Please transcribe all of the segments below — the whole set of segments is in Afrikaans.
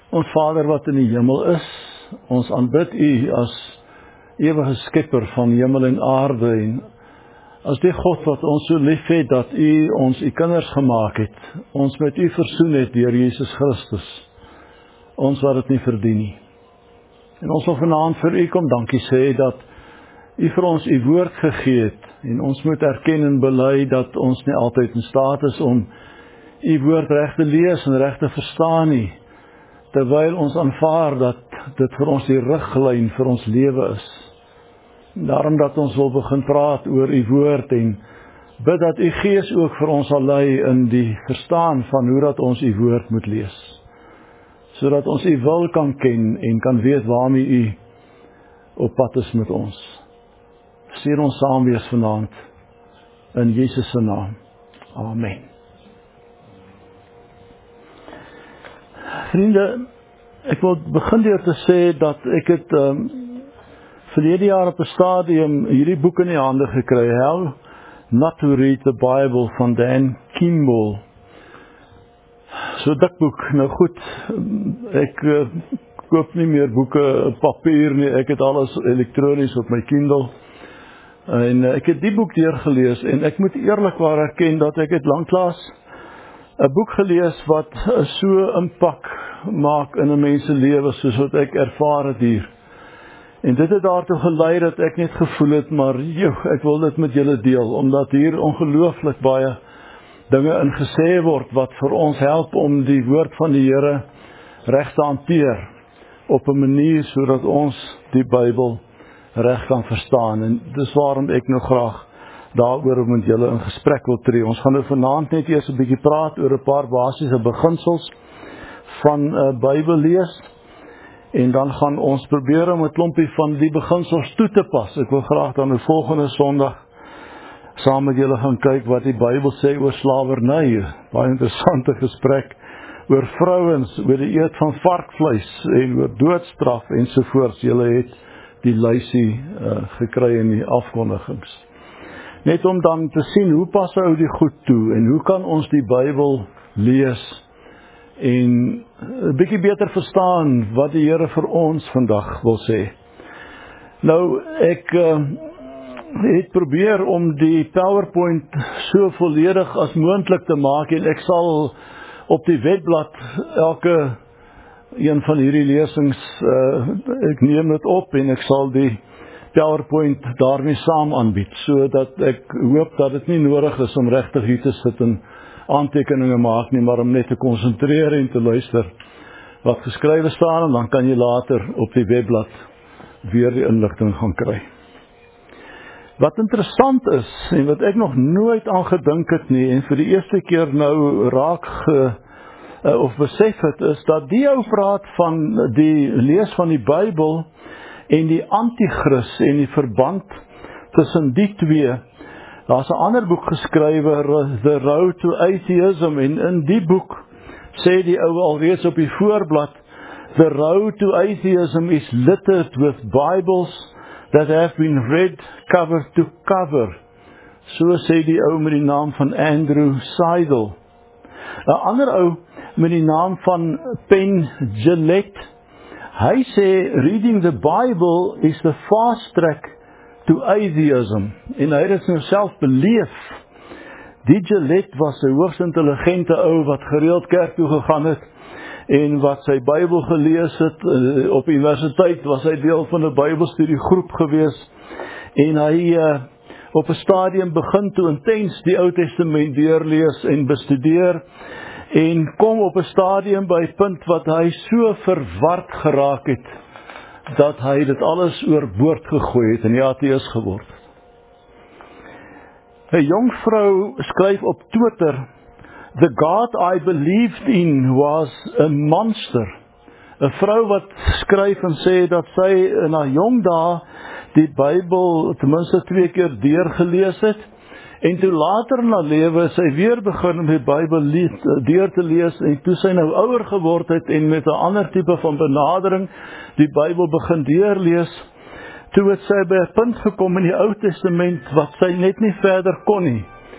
Ons Vader wat in die hemel is, ons aanbid U as ewige skepper van hemel en aarde en as die God wat ons so lief het dat U ons U kinders gemaak het, ons met U versoen het deur Jesus Christus, ons wat dit nie verdien nie. En ons wil vanaand vir U kom dankie sê dat U vir ons U woord gegee het en ons moet erken en bely dat ons nie altyd in staat is om U woord reg te lees en reg te verstaan nie, terwyl ons aanvaar dat dit vir ons die riglyn vir ons lewe is. Daarom dat ons wil begin praat oor U woord en bid dat U Gees ook vir ons sal lei in die verstaan van hoe dat ons U woord moet lees. Sodat ons U wil kan ken en kan weet waarmee U op pad is met ons. Stuur ons saam wees vanaand in Jesus se naam. Amen. Vriende, ek wil begin deur te sê dat ek het verlede jaar op 'n stadium hierdie boek in die hande gekry, How Not to Read the Bible van Dan Kimball. So dik boek, nou goed, ek koop nie meer boeke op papier nie, ek het alles elektronies op my Kindle. En ek het die boek deurgelees en ek moet eerlikwaar erken dat ek het lanklaas 'n boek gelees wat so impak maak in 'n mens se lewe soos wat ek ervaar het hier. En dit het daartoe gelei dat ek net gevoel het, maar ek wil dit met julle deel, omdat hier ongelooflik baie dinge in gesê word wat vir ons help om die woord van die Here reg te hanteer op 'n manier sodat ons die Bybel reg kan verstaan. En dis waarom ek nou graag daaroor met julle in gesprek wil tree. Ons gaan nou vanaand net eers 'n bietjie praat oor 'n paar basiese beginsels van Bybel lees. En dan gaan ons probeer om 'n klompie van die beginsels toe te pas. Ek wil graag dan die volgende Sondag saam met julle gaan kyk wat die Bybel sê oor slawerny. Baie interessante gesprek oor vrouens, oor die eet van varkvleis en oor doodstraf ensovoorts. Julle het die lysie gekry in die afkondigings. Net om dan te sien hoe pas ou die goed toe en hoe kan ons die Bybel lees en 'n bietjie beter verstaan wat die Here vir ons vandag wil sê. Nou, ek het probeer om die PowerPoint so volledig as moontlik te maak en ek sal op die webblad elke een van hierdie lesings, ek neem dit op en ek sal die PowerPoint daarmee saam aanbied, sodat ek hoop dat dit nie nodig is om regtig hier te sit en aantekeninge maak nie, maar om net te konsentreer en te luister wat geskrywe staan en dan kan jy later op die webblad weer die inligting gaan kry. Wat interessant is en wat ek nog nooit aan gedink het nie en vir die eerste keer nou raak of besef het, is dat die ou praat van die lees van die Bybel en die anti-kris en die verband tussen die twee. Daar's 'n ander boek geskrywe, The Road to Atheism, en in die boek sê die ou alreeds op die voorblad, The road to atheism is littered with Bibles that have been read cover to cover. So sê die ou met die naam van Andrew Seidel. 'n ander ou met die naam van Penn Jillette, hy sê, reading the Bible is the fast track to atheism. En hy het dit nou self beleef. Die Jillette was 'n hoogs intelligente ou wat gereeld kerk toe gegaan het en wat sy Bybel gelees het. Op universiteit was hy deel van 'n Bybelstudiegroep gewees en hy op 'n stadium begin toe intens die Ou Testament deurlees en bestudeer en kom op 'n stadium by 'n punt wat hy so verward geraak het dat hy dit alles oorboord gegooi het en die ateïs geword. 'n jong vrou skryf op Twitter, "The God I believed in was a monster." 'n vrou wat skryf en sê dat sy in haar jong dae die Bybel ten minste 2 keer deurgelees het en toe later in haar lewe sy weer begin om die Bybel deur te lees en toe sy nou ouer geword het en met 'n ander tipe van benadering die Bybel begin deurlees, toe het sy by 'n punt gekom in die Ou Testament wat sy net nie verder kon nie.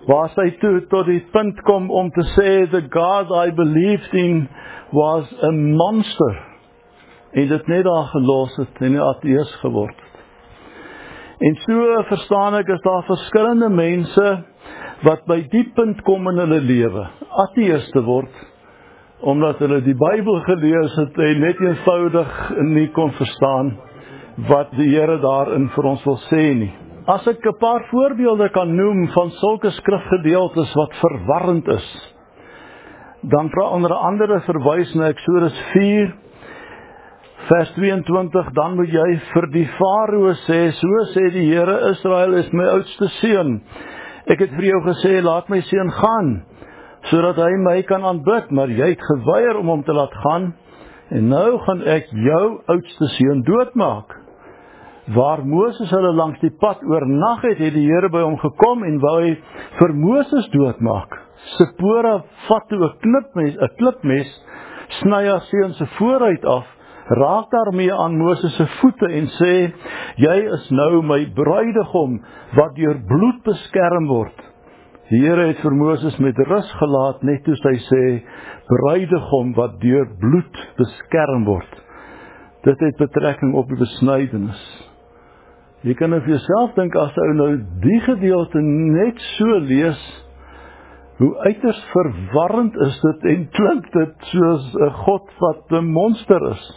waar sy toe tot die punt kom om te sê, the God I believed in was a monster, en dit net daar gelos het, en 'n ateïs geword het. En so verstaan ek, is daar verskillende mense, wat by die punt kom in hulle lewe, ateïste word, omdat hulle die Bybel gelees het, en net eenvoudig nie kon verstaan, wat die Here daarin vir ons wil sê nie. As ek 'n paar voorbeelde kan noem van sulke skrifgedeeltes wat verwarrend is, dan onder andere verwys na Eksodus 4, vers 22, dan moet jy vir die Farao sê, so sê die Here, Israel is my oudste seun. Ek het vir jou gesê, laat my seun gaan, sodat hy my kan aanbid, maar jy het geweier om hom te laat gaan, en nou gaan ek jou oudste seun doodmaak. Waar Moses hulle langs die pad oornag het, het die Here by hom gekom en wou hy vir Moses doodmaak. Sipora vat toe 'n klipmes, sny haar seun se vooruit af, raak daarmee aan Moses se voete en sê, jy is nou my bruidegom, wat deur bloed beskerm word. Die Here het vir Moses met rus gelaat, net toe hy sê, bruidegom wat deur bloed beskerm word. Dit het betrekking op die besnydenis. Jy kan vir jouself dink, as ou nou die gedeelte net so lees, hoe uiters verwarrend is dit, en klink dit soos 'n God wat 'n monster is.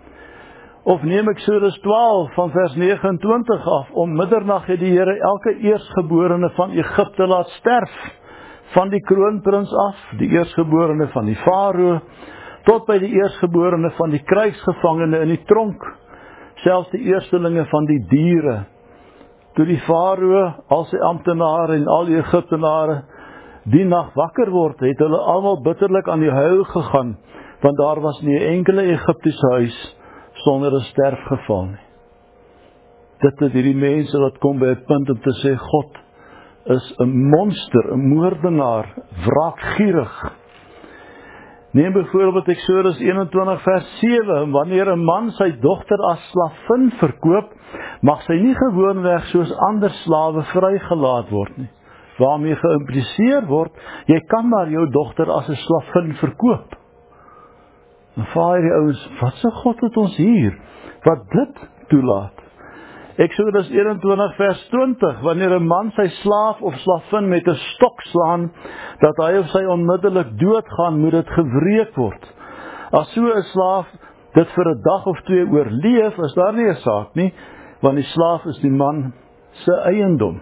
Of neem Eksodus 12 van vers 29 af, om middernag het die Here elke eerstgeborene van Egipte laat sterf, van die kroonprins af, die eerstgeborene van die Farao, tot by die eerstgeborene van die krygsgevangene in die tronk, selfs die eerstelinge van die diere. Toe die Farao, al sy amptenare en al die Egiptenare, die nag wakker word, het hulle almal bitterlik aan die huil gegaan, want daar was nie 'n enkele Egiptiese huis sonder 'n sterfgeval nie. Dit het hierdie mense wat kom by 'n punt om te sê, God is 'n monster, 'n moordenaar, wraakgierig. Neem byvoorbeeld Eksodus 21 vers 7, wanneer 'n man sy dogter as slavin verkoop, mag sy nie gewoonweg soos ander slawe vrygelaat word nie. Waarmee geïmpliseer word, jy kan maar jou dogter as 'n slavin verkoop. En vaar die ouens, wat se God het ons hier, wat dit toelaat? Eksodus 21 vers 20, wanneer 'n man sy slaaf of slavin met 'n stok slaan, dat hy of sy onmiddellik doodgaan, moet dit gewreek word. As so 'n slaaf dit vir 'n dag of 2 oorleef, is daar nie 'n saak nie, want die slaaf is die man se eiendom.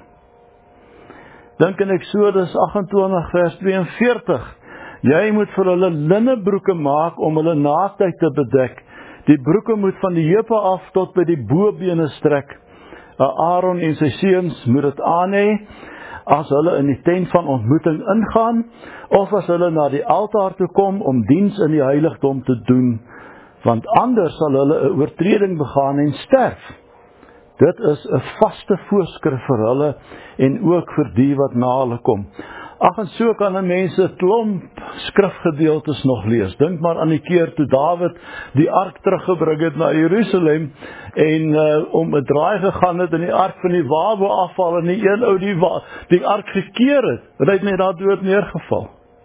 Dink in Eksodus 28 vers 42, jy moet vir hulle linnebroeke maak om hulle naaktheid te bedek. Die broeke moet van die heupe af tot by die bobene strek. Aaron en sy seuns moet dit aan hê as hulle in die tent van ontmoeting ingaan, of as hulle na die altaar toe kom om diens in die heiligdom te doen, want anders sal hulle 'n oortreding begaan en sterf. Dit is 'n vaste voorskrif vir hulle en ook vir die wat na hulle kom. Ag, en so kan 'n mens 'n klomp skrifgedeeltes nog lees. Dink maar aan die keer toe Dawid die ark teruggebring het na Jerusalem en om 'n draai gegaan het in die ark van die wawe afval en die een ou die ark gekeer het, en hy het net daar dood neergeval.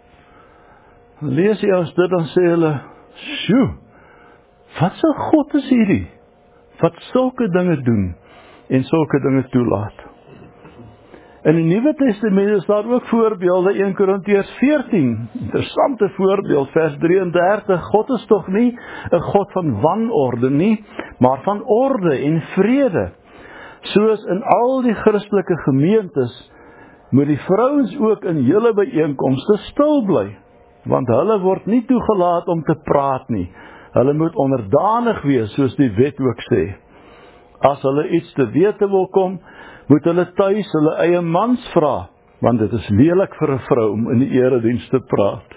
Lees jy ons dit, dan sê hulle, sjoe, wat so God is hierdie, wat sulke dinge doen en sulke dinge toelaat. In die Nuwe Testament is daar ook voorbeelde, 1 Korintiërs 14, interessante voorbeeld, vers 33, God is tog nie 'n God van wanorde nie, maar van orde en vrede. Soos in al die Christelike gemeentes, moet die vrouens ook in julle byeenkomste stil bly, want hulle word nie toegelaat om te praat nie. Hulle moet onderdanig wees, soos die wet ook sê. As hulle iets te wete wil kom, moet hulle tuis hulle eie mans vra, want dit is lelik vir 'n vrou om in die erediens te praat.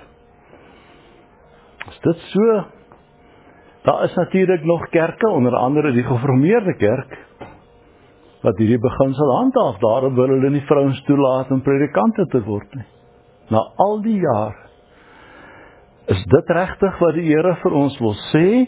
Is dit so? Daar is natuurlik nog kerke, onder andere die gereformeerde kerk, wat hierdie beginsel handhaaf. Daarom wil hulle nie vrouens toelaat om predikante te word nie. Na al die jaar, is dit regtig wat die Here vir ons wil sê?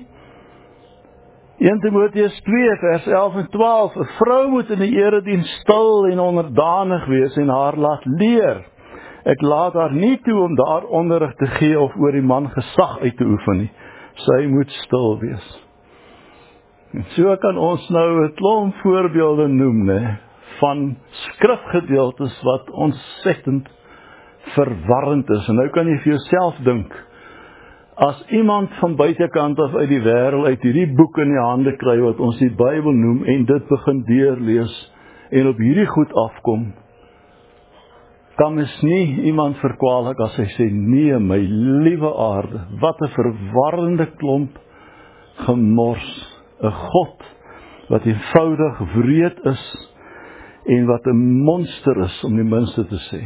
1 Timoteus 2 vers 11 en 12, 'n vrou moet in die erediens stil en onderdanig wees en haar laat leer. Ek laat haar nie toe om daar onderrig te gee of oor die man gesag uit te oefen nie. Sy moet stil wees. En so kan ons nou 'n klomp voorbeelde noem, né, van skrifgedeeltes wat ontsettend verwarrend is. En nou kan jy vir jouself dink, as iemand van buitekant af uit die wêreld uit hierdie boek in die hande kry wat ons die Bybel noem en dit begin deurlees en op hierdie goed afkom, kan mens nie iemand verkwalik as hy sê, nee my liewe aarde, wat 'n verwarrende klomp gemors. 'n God wat eenvoudig wreed is en wat 'n monster is om die minste te sê.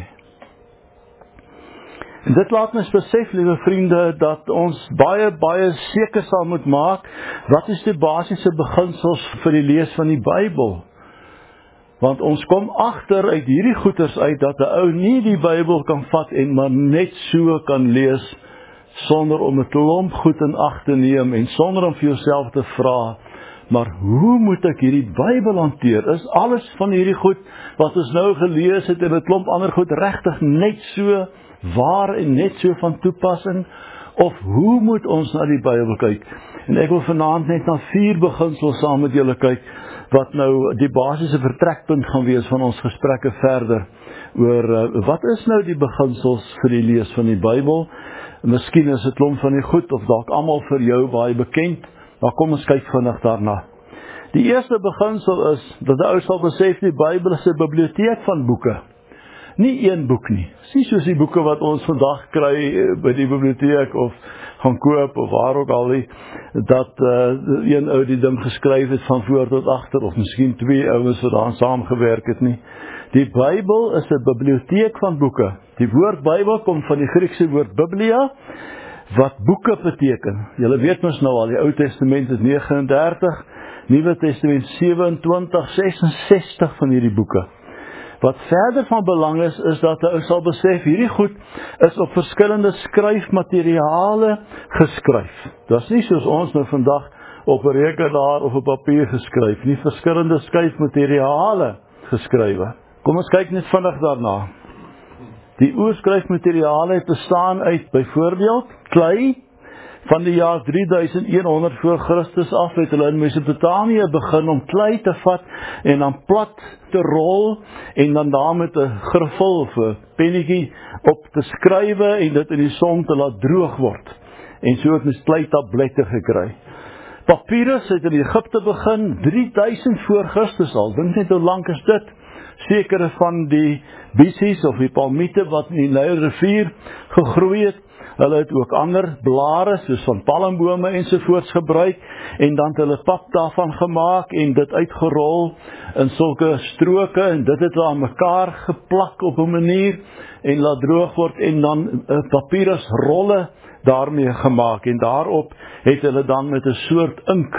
En dit laat ons besef, liewe vriende, dat ons baie seker sal moet maak, wat is die basiese beginsels vir die lees van die Bybel? Want ons kom agter uit hierdie goeters uit, dat 'n ou nie die Bybel kan vat en maar net so kan lees, sonder om 'n klomp goed in ag te neem, en sonder om vir jouself te vra, maar hoe moet ek hierdie Bybel hanteer? Is alles van hierdie goed, wat ons nou gelees het, en 'n klomp ander goed, regtig net so waar en net so van toepassing? Of hoe moet ons na die Bybel kyk? En ek wil vanaand net na 4 beginsels saam met julle kyk, wat nou die basiese vertrekpunt gaan wees van ons gesprekke verder, oor wat is nou die beginsels vir die lees van die Bybel? Miskien is 'n klomp van die goed, of dalk almal vir jou baie bekend, maar kom ons kyk vinnig daarna. Die eerste beginsel is, dat die ou sal besef, die Bybel is 'n biblioteek van boeke. Nie een boek nie. Nie soos die boeke wat ons vandag kry by die biblioteek, of gaan koop, of waar ook al nie, dat een ou die ding geskryf het van voor tot agter, of miskien 2 ouens wat daaraan saamgewerk het nie. Die Bybel is 'n biblioteek van boeke. Die woord Bybel kom van die Griekse woord Biblia, wat boeke beteken. Julle weet mos nou al, die Ou Testament is 39, Nuwe Testament 27, 66 van hierdie boeke. Wat verder van belang is dat jy sal besef, hierdie goed is op verskillende skryfmateriale geskryf. Dit is nie soos ons nou vandag op 'n rekenaar of op papier geskryf nie, verskillende skryfmateriale geskrywe. Kom ons kyk net vinnig daarna. Die oorskryfmateriale het bestaan uit byvoorbeeld klei. Van die jaar 3100 voor Christus af het hulle in Mesopotamië begin om klei te vat en dan plat te rol en dan daar met 'n griffel of 'n pennetjie op te skrywe en dit in die son te laat droog word. En so het mens kleitablette gekry. Papyrus het in Egipte begin 3000 voor Christus al. Dink net hoe lank is dit? Sekere van die bisies of die palmiete wat in die Nylrivier gegroei het, hulle het ook ander blare soos van palmbome ensovoorts gebruik en dan het hulle pap daarvan gemaak en dit uitgerol in sulke stroke en dit het aan mekaar geplak op 'n manier en laat droog word en dan papyrusrolle daarmee gemaak en daarop het hulle dan met 'n soort ink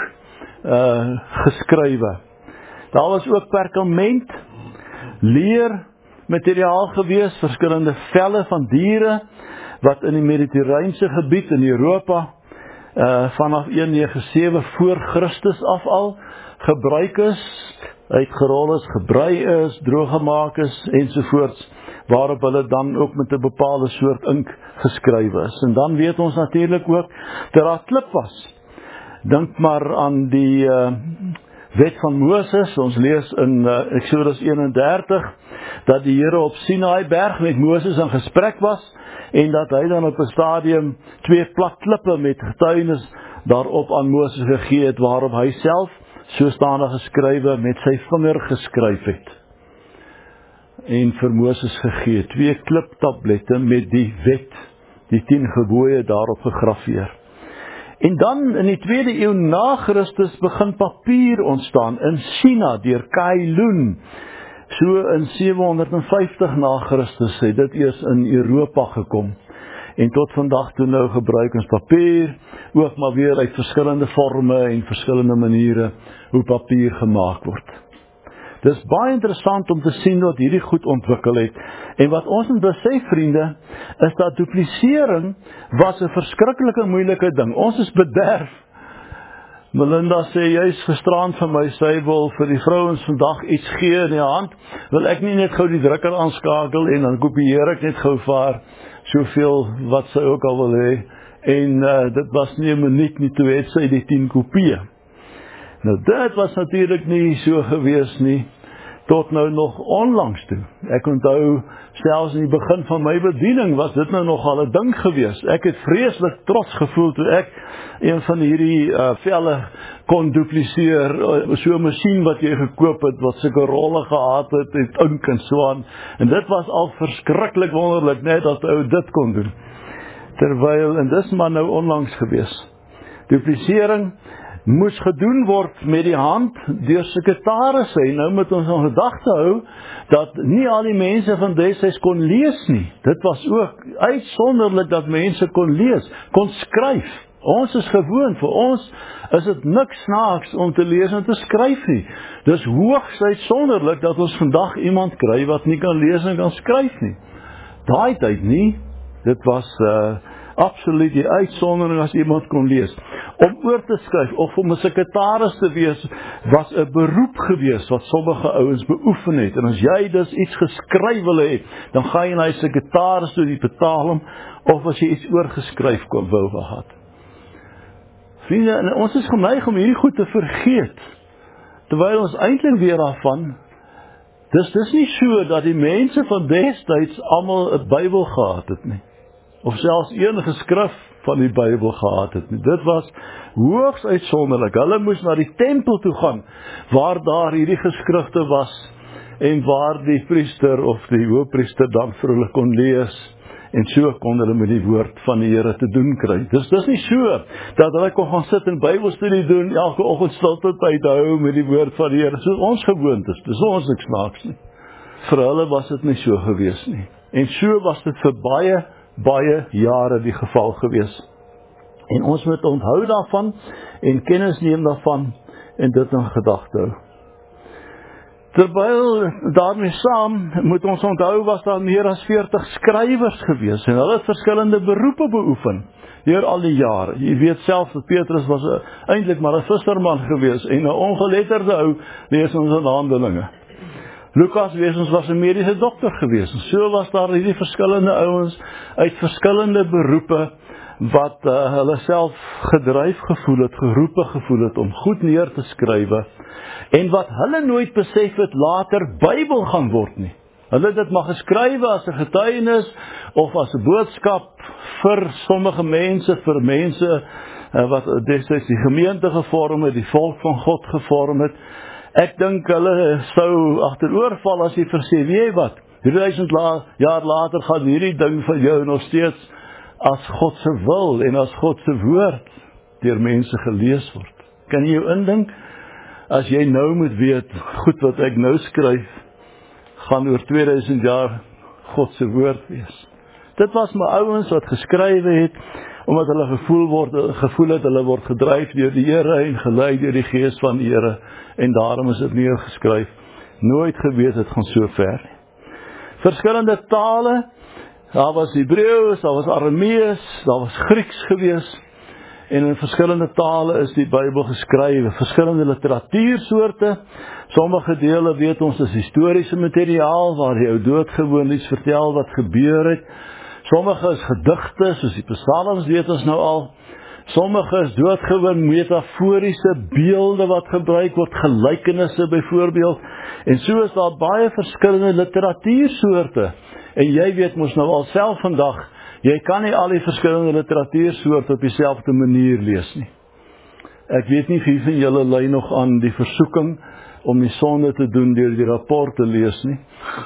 geskrywe. Daar was ook perkament, leer materiaal gewees, verskillende velle van diere wat in die Mediterrane gebied in Europa vanaf 197 voor Christus af al gebruik is, uitgerol is, gebrei is, drooggemaak is ensovoorts, waarop hulle dan ook met 'n bepaalde soort ink geskrywe is. En dan weet ons natuurlik ook dat daar klip was. Dink maar aan die wet van Moses, ons lees in Exodus 31, dat die Here op Sinaï berg met Moses in gesprek was, en dat hy dan op 'n stadium 2 plat klippe met getuienis daarop aan Moses gegee het, waarop hy self sodanig geskrywe met sy vinger geskryf het. En vir Moses gegee, 2 kliptablette met die wet, die 10 gebooie daarop gegraveer. En dan in die 2de eeu na Christus begin papier ontstaan in China deur Kai Lun. So in 750 na Christus het dit eers in Europa gekom. En tot vandag toe nou gebruik ons papier, ook maar weer uit verskillende forme en verskillende maniere hoe papier gemaak word. Dis baie interessant om te sien wat hierdie goed ontwikkel het. En wat ons moet besef, vriende, is dat duplisering was 'n verskriklike moeilike ding. Ons is bederf Melinda sê, jy is gisterand van my, sy wil vir die vrouens vandag iets gee in die hand, wil ek nie net gou die drukker aanskakel, en dan kopieer ek net gou vir haar, soveel wat sy ook al wil hê, en dit was nie 'n minuut nie, toe het sy die 10 kopieë. Nou dit was natuurlik nie so gewees nie, tot nou nog onlangs toe. Ek onthou, selfs in die begin van my bediening, was dit nou nogal 'n ding gewees. Ek het vreeslik trots gevoel, toe ek een van hierdie velle kon dupliseer, so 'n masjien wat jy gekoop het, wat sulke rolle gehad het, en ink en so aan. En dit was al verskriklik wonderlik, net dat ou dit kon doen. Terwyl, en dis maar nou onlangs gewees. Duplisering moes gedoen word met die hand deur sekretarisse. En nou moet ons in gedagte hou dat nie al die mense van destyds kon lees nie. Dit was ook uitsonderlik dat mense kon lees, kon skryf. Ons is gewoon, vir ons is dit niks snaaks om te lees en te skryf nie. Dis hoogs uitsonderlik dat ons vandag iemand kry wat nie kan lees en kan skryf nie. Daai tyd nie. Dit was absoluut die uitsondering as iemand kon lees. Om oor te skryf of om 'n sekretaris te wees was 'n beroep gewees wat sommige ouens beoefen het. En as jy dus iets geskryf wil hê, dan gaan jy na die sekretaris toe, die betaal hom, of as jy iets oorgeskryf kon wou gehad. Vriende, ons is geneig om hierdie goed te vergeet, terwyl ons eintlik weer daarvan, dis nie so dat die mense van destyds almal 'n Bybel gehad het nie, of selfs enige skrif van die Bybel gehad het nie. Dit was hoogs uitsonderlik. Hulle moes na die tempel toe gaan, waar daar hierdie geskrifte was, en waar die priester of die hoofpriester dan vir hulle kon lees, en so kon hulle met die woord van die Here te doen kry. Dis nie so, dat hulle kon gaan sit en Bybelstudie doen, elke oggend stilte tyd hou met die woord van die Here, soos ons gewoond is. Dis ons niks snaaks nie. Vir hulle was dit nie so gewees nie. En so was dit vir baie jare die geval gewees. En ons moet onthou daarvan, en kennis neem daarvan, en dit in gedagte hou. Terwyl daarmee saam, moet ons onthou, was daar meer as 40 skrywers gewees, en hulle het verskillende beroepe beoefen, deur al die jare. Jy weet self, dat Petrus was eintlik maar 'n visserman gewees, en 'n ongeletterde ou, lees ons in Handelinge. Lukas wees ons was 'n mediese dokter gewees, en so was daar hierdie verskillende ouens, uit verskillende beroepe, wat hulle self gedryf gevoel het, geroepe gevoel het, om goed neer te skrywe, en wat hulle nooit besef het, later Bybel gaan word nie. Hulle het dit maar geskrywe as 'n getuienis, of as 'n boodskap, vir sommige mense, vir mense, wat destyds die gemeente gevorm het, die volk van God gevorm het. Ek dink hulle sou agteroorval as jy versê, weet jy wat, 2000 jaar later gaan hierdie ding van jou nog steeds as God se wil en as God se woord deur mense gelees word. Kan jy jou indink, as jy nou moet weet, goed wat ek nou skryf, gaan oor 2000 jaar God se woord wees. Dit was my ouens wat geskrywe het, omdat hulle gevoel het, hulle word gedryf deur die Here en gelei deur die Gees van die Here, en daarom is dit neergeskryf. Nooit geweet het gaan so ver. Verskillende tale, daar was Hebreeus, daar was Aramees, daar was Grieks gewees, en in verskillende tale is die Bybel geskrywe, verskillende literatuursoorte, sommige dele weet ons is historiese materiaal, waar die ou doodgewoon iets vertel wat gebeur het, sommige is gedigte, soos die psalms weet ons nou al, sommige is doodgewoon metaforiese beelde wat gebruik word, gelykenisse byvoorbeeld, en so is daar baie verskillende literatuursoorte, en jy weet mos nou al self vandag, jy kan nie al die verskillende literatuursoorte op dieselfde manier lees nie. Ek weet nie wie van julle lei nog aan die versoeking om die sonde te doen deur die rapport te lees nie.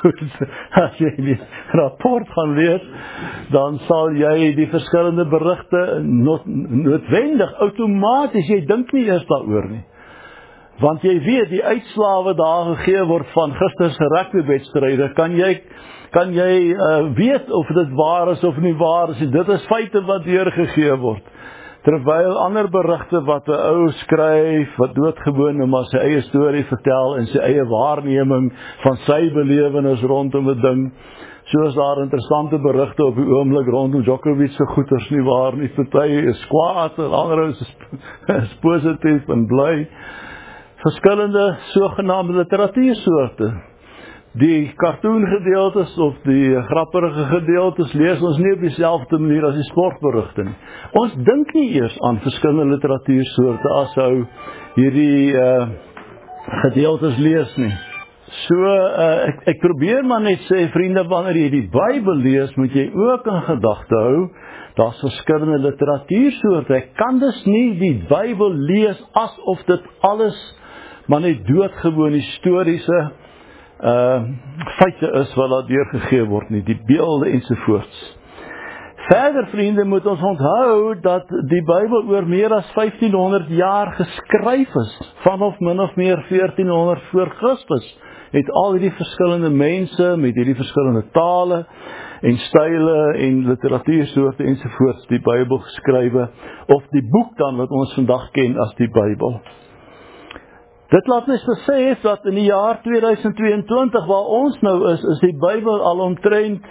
As jy die rapport gaan lees, dan sal jy die verskillende berigte noodwendig, outomaties, jy dink nie eers daaroor nie. Want jy weet, die uitslae wat daar gegee word van gister se rugbywedstryde, kan jy weet of dit waar is of nie waar is. Dit is feite wat deurgegee word. Terwyl ander berigte wat 'n ou skryf, wat doodgewoon maar sy eie storie vertel en sy eie waarneming van sy belewenis rondom 'n ding, Soos daar interessante berigte op die oomblik rondom Djokovic se goeters nie waar nie. Party is kwaad en ander is positief en bly. Verskillende sogenaamde literatuursoorte. Die cartoongedeeltes of die grappige gedeeltes lees ons nie op dieselfde manier as die sportberigte nie. Ons dink nie eers aan verskillende literatuursoorte as ou hierdie gedeeltes lees nie. So, ek probeer maar net sê, vriende, wanneer jy die Bybel lees, moet jy ook in gedagte hou, daar's verskillende literatuursoorte. Ek kan dus nie die Bybel lees asof dit alles maar net doodgewoon historiese feite is wat daar deurgegee word nie, die beelde ensovoorts. Verder, vriende, moet ons onthou dat die Bybel oor meer as 1500 jaar geskryf is, vanaf min of meer 1400 voor Christus, het al hierdie verskillende mense, met hierdie verskillende tale, en style, en literatuursoorte ensovoorts, die Bybel geskrywe, of die boek dan, wat ons vandag ken as die Bybel. Dit laat ons sê dat in die jaar 2022 waar ons nou is die Bybel al omtrent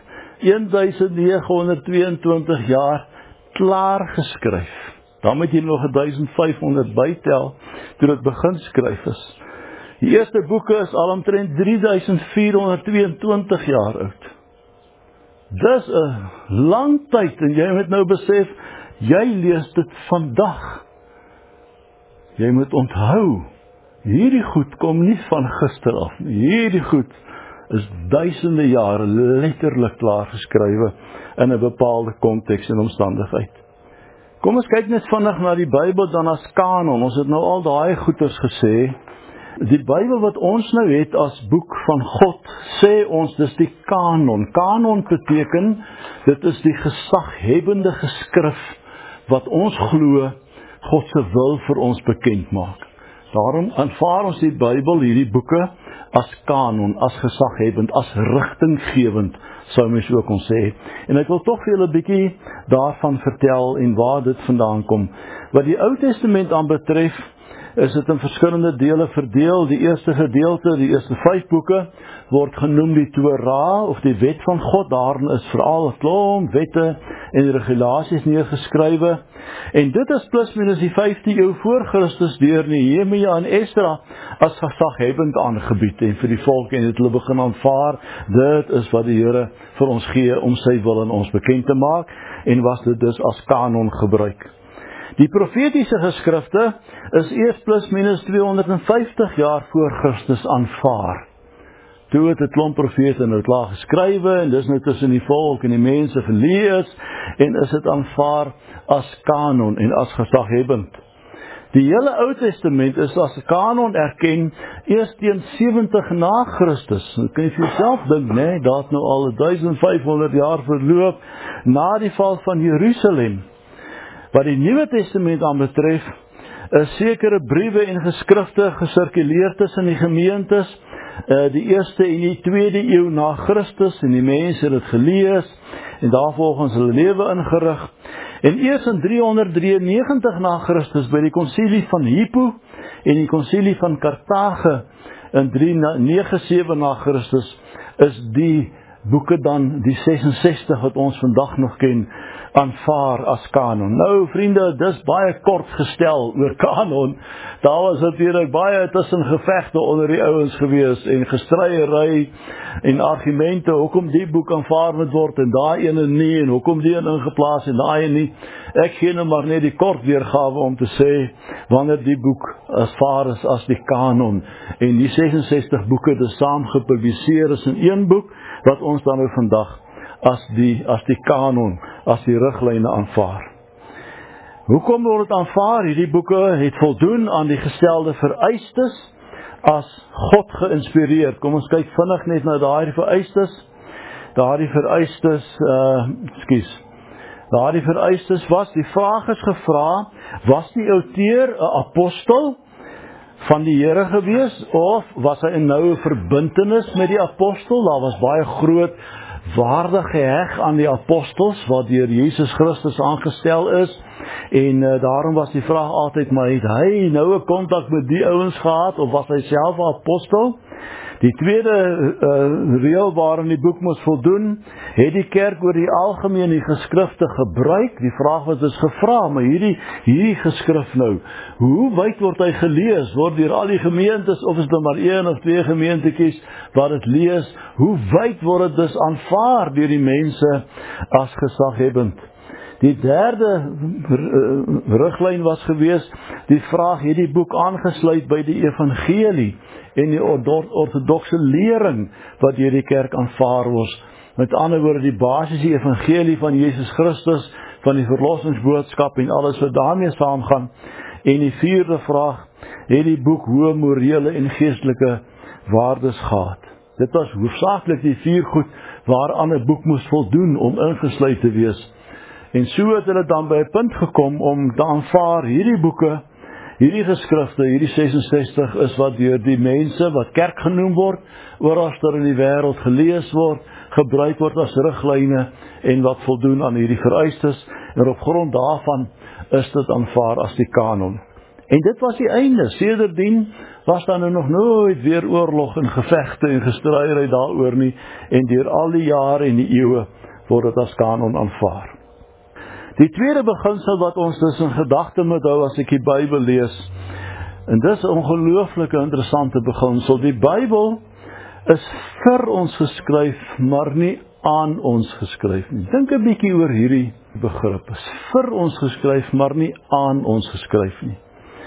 1922 jaar klaar geskryf. Dan moet jy nog 1500 bytel toe dit begin skryf is. Die eerste boeke is al omtrent 3422 jaar oud. Dis 'n lang tyd en jy moet nou besef, jy lees dit vandag. Jy moet onthou, hierdie goed kom nie van gister af nie. Hierdie goed is duisende jare letterlik klaar geskrywe in 'n bepaalde konteks en omstandigheid. Kom ons kyk net vinnig na die Bybel dan as kanon. Ons het nou al daai goeters gesê. Die Bybel wat ons nou het as boek van God, sê ons dis die kanon. Kanon beteken, dit is die gesaghebbende geskrif wat ons glo God se wil vir ons bekend maak. Daarom aanvaar ons die Bybel, hierdie boeke, as kanon, as gesaghebbend, as rigtinggewend, sou mens ook ons sê. En ek wil tog vir julle 'n bietjie daarvan vertel en waar dit vandaan kom. Wat die Ou Testament aanbetref, is dit in verskillende dele verdeel. Die eerste gedeelte, die eerste 5 boeke, word genoem die Torah, of die wet van God. Daarin is veral 'n klomp wette en regulasies neergeskrywe. En dit is plus minus die 5de eeu voor Christus deur Nehemia en Esdra as gesaghebbend aangebied en vir die volk, en het hulle begin aanvaar, dit is wat die Here vir ons gee om sy wil aan ons bekend te maak, en was dit dus as kanon gebruik. Die profetiese geskrifte is eers plus minus 250 jaar voor Christus aanvaar. Toe het 'n klomp profete nou klaar geskrywe, en dis nou tussen die volk en die mense gelees, en is dit aanvaar as kanon en as gesaghebbend. Die hele Ou Testament is as kanon erken eers teen 70 na Christus. Nou kan jy vir jouself dink, nee, daar het nou al 1500 jaar verloop na die val van Jerusalem. Wat die Nuwe Testament aanbetref, is sekere briewe en geskrifte gesirkuleer tussen die gemeentes, die eerste en die tweede eeu na Christus, en die mense het dit gelees, en daarvolgens hulle lewe ingerig. En eers in 393 na Christus, by die konsilie van Hippo, en die konsilie van Kartage, in 397 na Christus, is die boeke dan, die 66 wat ons vandag nog ken, aanvaar as kanon. Nou vriende, dis baie kort gestel oor kanon. Daar was natuurlijk baie tussen gevegte onder die ouens gewees, en gestryery en argumente, hoekom die boek aanvaar moet word en daai ene nie, en hoekom die ene ingeplaas en daai ene nie. Ek gee nou maar net die kort weergawe om te sê, wanneer die boek aanvaar is as die kanon, en die 66 boeke dis saam gepubliseer is in een boek, wat ons dan nou vandag as die kanon, as die riglyne aanvaar. Hoekom word dit aanvaar? Hierdie boeke het voldoen aan die gestelde vereistes as God geïnspireerd. Kom ons kyk vinnig net na daardie vereistes. Daardie vereistes was, die vraag is gevra, was die outeur 'n apostel van die Here gewees, of was hy in noue verbintenis met die apostel? Daar was baie groot waarde geheg aan die apostels, wat deur Jesus Christus aangestel is, en daarom was die vraag altyd, maar het hy nou 'n kontak met die ouens gehad, of was hy self 'n apostel? Die tweede reël waarin die boek moes voldoen, het die kerk oor die algemeen die geskrifte gebruik. Die vraag was dus gevra, maar hierdie geskrif nou, hoe wyd word hy gelees? Word deur al die gemeentes, of is dit maar 1 of 2 gemeentetjies wat dit lees? Hoe wyd word dit dus aanvaar deur die mense as gesaghebbend? Die derde riglyn was gewees, die vraag, het die boek aangesluit by die evangelie en die ortodokse lering wat deur die kerk aanvaar word. Met ander woorde, die basiese evangelie van Jesus Christus, van die verlossingsboodskap en alles wat daarmee saamgaan. En die vierde vraag, het die boek hoë morele en geestelike waardes gehad? Dit was hoofsaaklik die 4 goed waaraan 'n boek moes voldoen om ingesluit te wees. En so het hulle dan by 'n punt gekom om te aanvaar hierdie boeke, hierdie geskrifte, hierdie 66 is wat deur die mense wat kerk genoem word, oralster in die wêreld gelees word, gebruik word as riglyne en wat voldoen aan hierdie vereistes, en op grond daarvan is dit aanvaar as die kanon. En dit was die einde. Sedertdien was daar nou nog nooit weer oorlog en gevegte en gestryery daaroor nie, en deur al die jare en die eeue word dit as kanon aanvaar. Die tweede beginsel wat ons dus in gedagte moet hou as ek die Bybel lees, en dis 'n ongelooflike interessante beginsel. Die Bybel is vir ons geskryf, maar nie aan ons geskryf nie. Dink 'n bietjie oor hierdie begrip. Is vir ons geskryf, maar nie aan ons geskryf nie.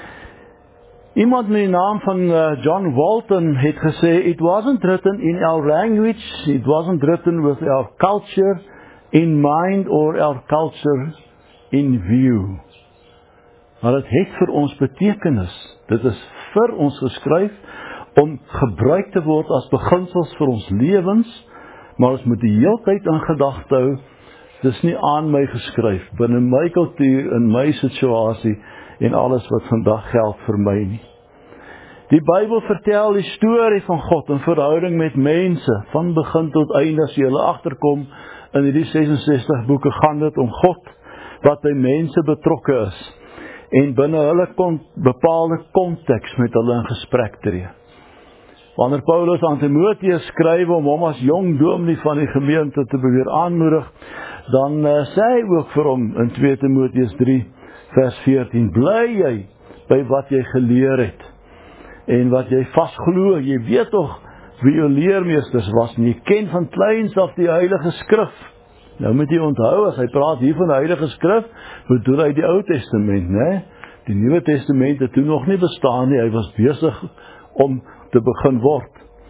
Iemand met die naam van John Walton het gesê, it wasn't written in our language, it wasn't written with our culture in mind or our culture in view. Maar dit het vir ons betekenis. Dit is vir ons geskryf om gebruik te word as beginsels vir ons lewens, maar ons moet die hele tyd in gedagte hou, dis nie aan my geskryf, binne my kultuur, in my situasie en alles wat vandag geld vir my nie. Die Bybel vertel die storie van God in verhouding met mense, van begin tot einde. As jy hulle agterkom, in hierdie 66 boeke gaan dit om God, wat by mense betrokke is, en binne hulle bepaalde konteks met hulle in gesprek tree. Wanneer Paulus aan Timoteus skryf om hom as jong dominee van die gemeente te beweer aanmoedig, dan sê hy ook vir hom in 2 Timoteus 3 vers 14, bly jy by wat jy geleer het, en wat jy vasglo, jy weet tog wie jou leermeesters was, en jy ken van kleins af die Heilige Skrif. Nou moet jy onthou, as hy praat hier van die Heilige Skrif, bedoel hy die Ou Testament, né? Die Nuwe Testament het toe nog nie bestaan nie, hy was besig om te begin word.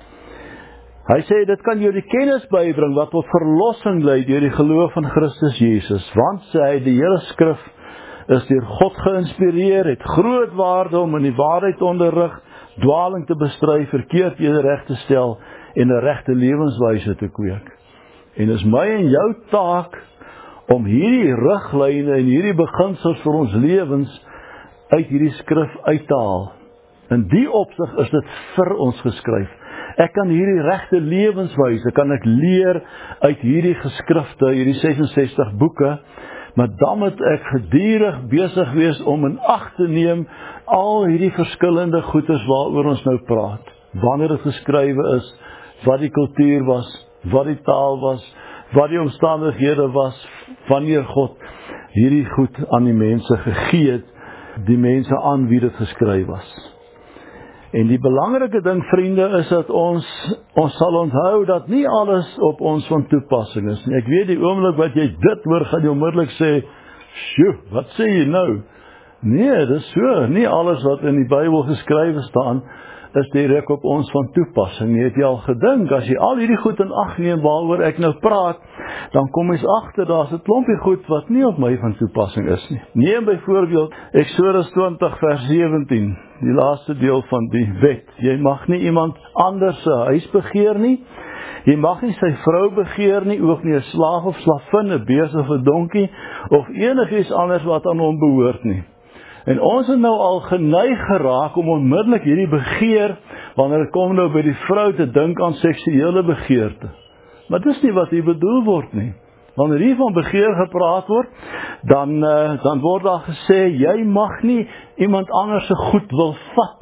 Hy sê, dit kan jou die kennis bybring, wat tot verlossing lei deur die geloof van Christus Jesus, want sê hy, die hele Skrif is deur God geïnspireer, het groot waarde om in die waarheid te onderrig, dwaling te bestry, verkeerdhede reg te stel en 'n regte lewenswyse te kweek. En is my en jou taak om hierdie riglyne en hierdie beginsels vir ons lewens uit hierdie skrif uit te haal. In die opsig is dit vir ons geskryf. Ek kan hierdie regte lewenswyse kan ek leer uit hierdie geskrifte, hierdie 66 boeke, maar dan moet ek gedurig besig wees om in ag te neem al hierdie verskillende goeders waaroor ons nou praat. Wanneer dit geskrywe is, wat die kultuur was, wat die taal was, wat die omstandighede was, wanneer God hierdie goed aan die mense gegee het, die mense aan wie dit geskryf was. En die belangrike ding, vriende, is dat ons sal onthou dat nie alles op ons van toepassing is nie. Ek weet die oomblik wat jy dit hoor, gaan jy onmiddellik sê, sjoe, wat sê jy nou? Nee, dis so, nie alles wat in die Bybel geskrywe staan, is direk op ons van toepassing. Jy het jy al gedink, as jy al hierdie goed in ag neem waaroor ek nou praat, dan kom jy agter, daar's 'n klompie goed wat nie op my van toepassing is nie. Neem byvoorbeeld Eksodus 20 vers 17, die laaste deel van die wet. Jy mag nie iemand anders se huis begeer nie, jy mag nie sy vrou begeer nie, ook nie 'n slaaf of slavin, 'n bees of 'n donkie, of enigiets anders wat aan hom behoort nie. En ons het nou al geneig geraak om onmiddellik hierdie begeer, wanneer dit kom nou by die vrou, te dink aan seksuele begeerte. Maar dis nie wat hier bedoel word nie. Wanneer hier van begeer gepraat word, dan word daar gesê, jy mag nie iemand anders se goed wil vat nie.